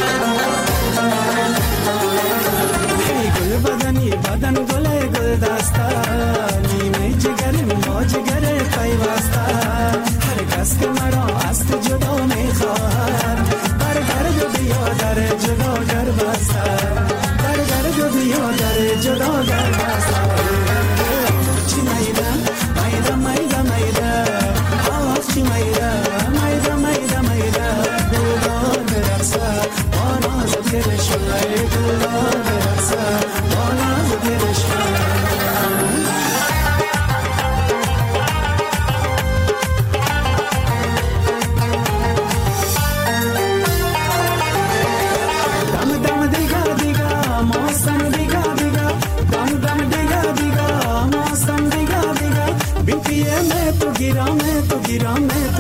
دلای گل بدنی بدن گل گل دست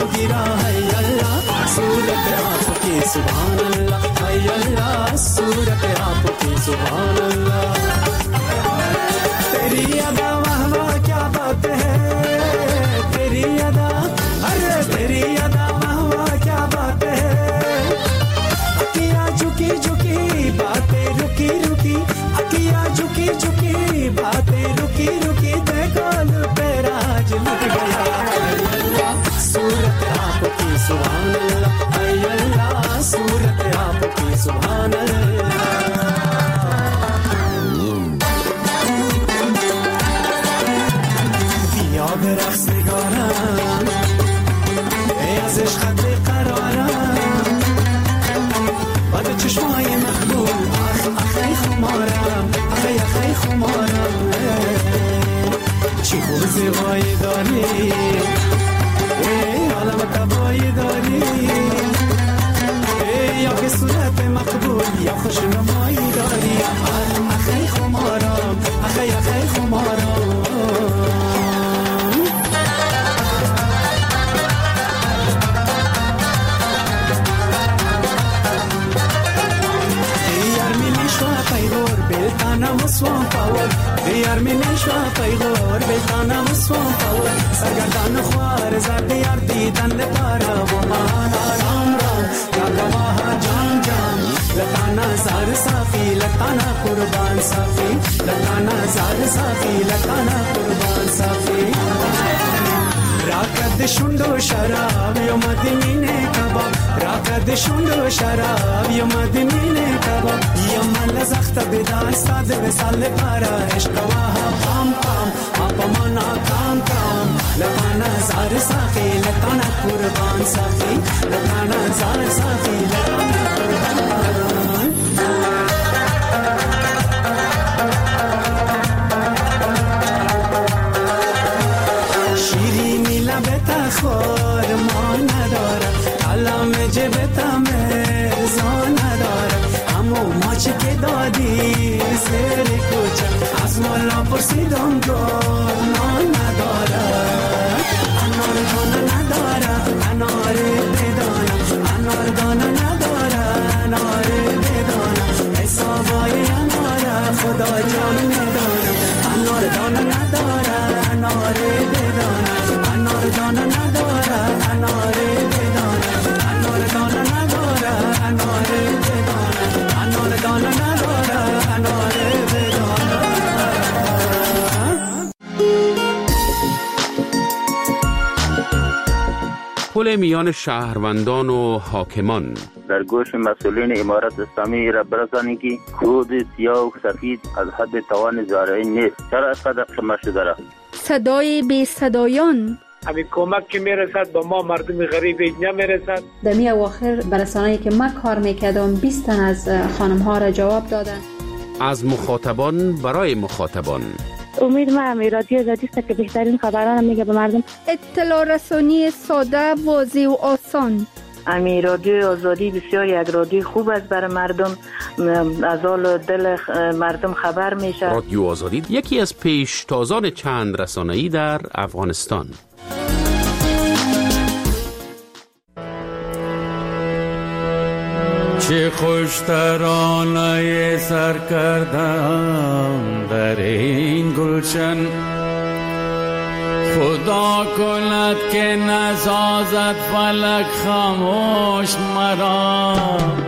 गिरा है अल्लाह सूरत आपकी सुभान अल्लाह है अल्लाह सूरत आपकी सुभान अल्लाह तेरी अदा वाह वाह क्या बात है तेरी अदा अरे तेरी अदा वाह वाह क्या बात है अकिया झुकी झुकी बातें रुकी रुकी अकिया झुकी झुकी बातें रुकी रुकी देखो पे राज लग गया सूरत आपकी सुभान अल्लाह अल्लाह सूरत आपकी सुभान अल्लाह दिया रक्स नगारم ای ازش خط قرارم بعد چشمای مقبول آخ آخی خمارم آخی آخی خمارم چی خوب زیبایی داری ای عالم تبایی داری ای یا که صورت مقبول یا خوش نمایی داری آخی خمارم آخی آخی خمارم Beltana muswan power diyar min shwa paygor beltana muswan power sargadan khwar zat diyar didan le para wo mana ram ram ya gawah jam jam latana zar safi latana qurban safi latana zar safi latana qurban safi rakad shundo sharab yo madine kabab rakad shundo sharab yo madine kabab yamala zakhta bidal sad vesal para ishqwa pam pam apamana kam kam latana zar safi latana qurban safi latana zar safi latana qurban shirini labeta khor ma nadara kalam jebeta mezan nadara amo mach ke dadi ser kucha azmala porsidam go ma nadara anar dona nadara anar bedana anar dona nadara anar bedana aisa boy anara khuda jan nedana anar dona nadara anar bedana anar dona nadara anar bedana anar dona nadara anar bedana anar dona nadara anar bedana پل میان شهروندان و حاکمان. در گوش مسئولین امارت اسلامی را برسانید که کود سیاه و سفید از حد توان زارعی نیست. چرا اینقدر خمار شده را؟ صدای بی صدایان همین کمک که میرسد به ما مردم غریب نمیرسد. در می اواخر برسانه‌ای که من کار میکردم بیست تن از خانم ها را جواب دادن. از مخاطبان برای مخاطبان. امید ما هم رادیو آزادی است که بهترین خبران میگه به مردم. اطلاع رسانی ساده، واضح و آسان. امی رادیو آزادی بسیار یک رادیو خوب است برای مردم، از حال دل مردم خبر میشه. رادیو آزادی یکی از پیشتازان چند رسانه‌ای در افغانستان. چه خوش ترانه سر کردم در این گلشن، خدا کند که نسازد فلک خاموش مرا.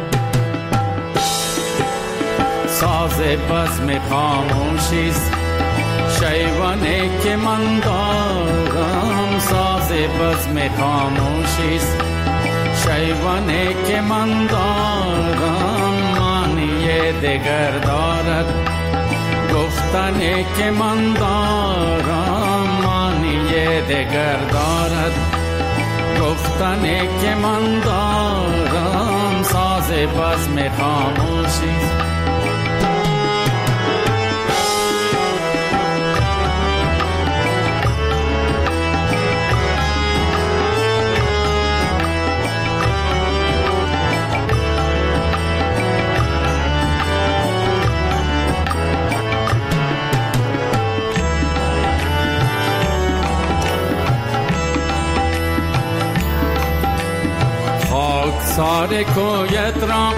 ساز بزم خاموشیست شیوانی که من دارم، ساز بزم خاموشیست شیوانی که من دارم. معنی دگر دارد گفتنی که من دارم، معنی دگر دارد گفتنی که من دارم. ساز بزم خاموشیست. خاکسار کویت را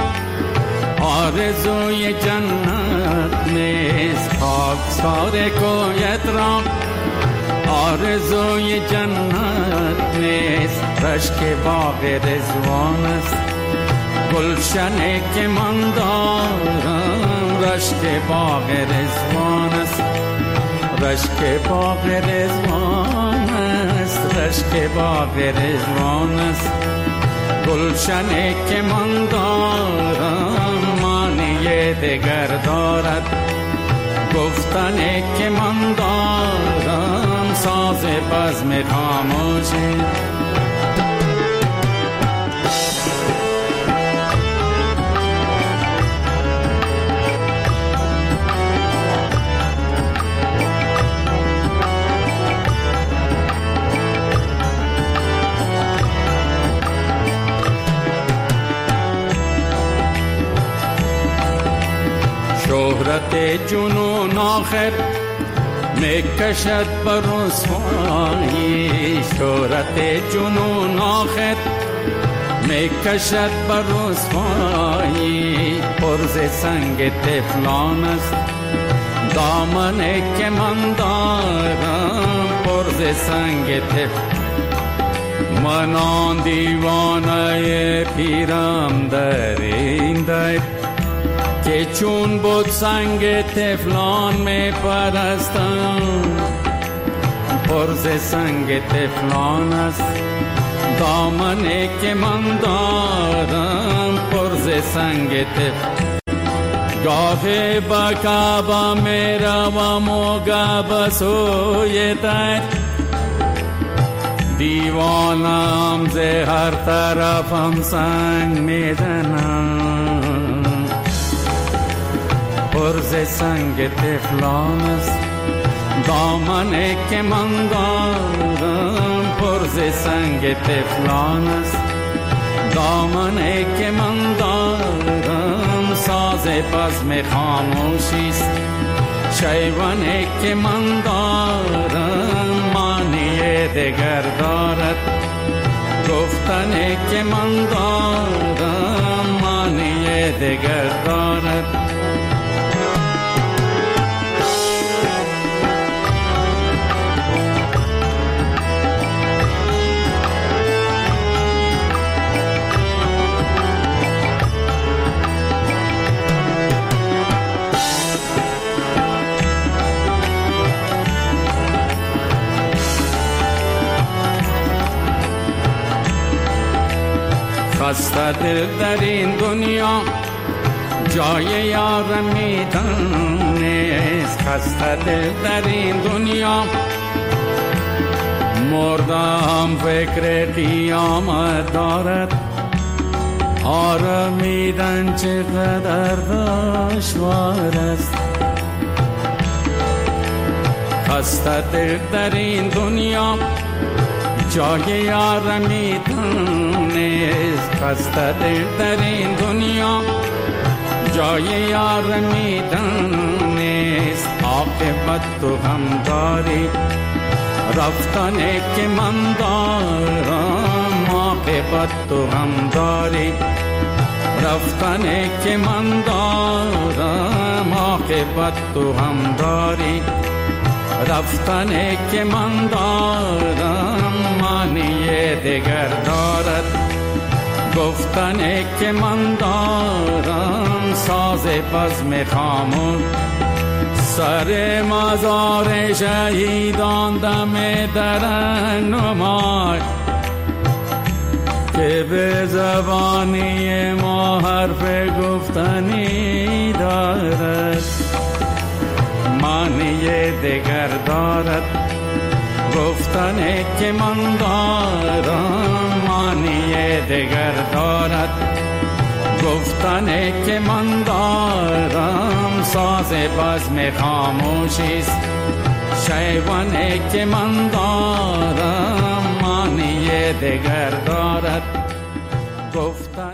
آرزوی جنت نیست. خاکسار کویت را آرزوی جنت نیست. رشک باغ رضوان است گلشنی که من دارم. رشک باغ رضوان است رشک باغ رضوان است. رشک باغ رضوان است گلشنی که من دارم. معنی دگر دارد گفتنی که من دارم. ساز بزم خاموشی شهرت جنون آخر میکشد بر رسوایی. شهرت جنون آخر میکشد بر رسوایی. پرز سنگ طفلان است دامنی که من دارم. پرز سنگ طفلان من آن دیوانه پیرم در این در که چون بود سنگ طفلان می پرستم. پرز سنگ طفلان است دامنی که من دارم. پرز سنگ طفلان گاهی با کعبه می روم و گاه سوی در. دیوانم ز هر طرفم سنگ می زنم. پرز سنگ طفلان است دامنی که من دارم. پرز سنگ طفلان است دامنی که من دارم. ساز بزم خاموشی است شیوانی که من دارم. معنی دگر دارد گفتنی که من دارم. معنی دگر دارد خسته دل در این دنیا جای یار میدان نیست. خسته دل در این دنیا مردم فکر قیامت دارد. آرمیدن چقدر دشوار است. خسته دل در این دنیا جای یار میدان نیست. خسته دل در این دنیا جای یار میدان نیست. عاقبت تو هم داری رفتنی که من دارم. عاقبت تو هم داری رفتنی که من دارم. عاقبت تو هم داری رفتنی که من دارم. معنی دگر دارد گفتنی که من دارم. ساز بزم خاموش سر مزار شهیدان دم در نمای که به زبانی ما حرف گفتنی دارد. معنی دگر دارد گفتنی که من دارم. معنی دگر دارد گفتنی که من دارم. ساز بزم خاموشی است شیوانی که من دارم. معنی دگر دارد گفتن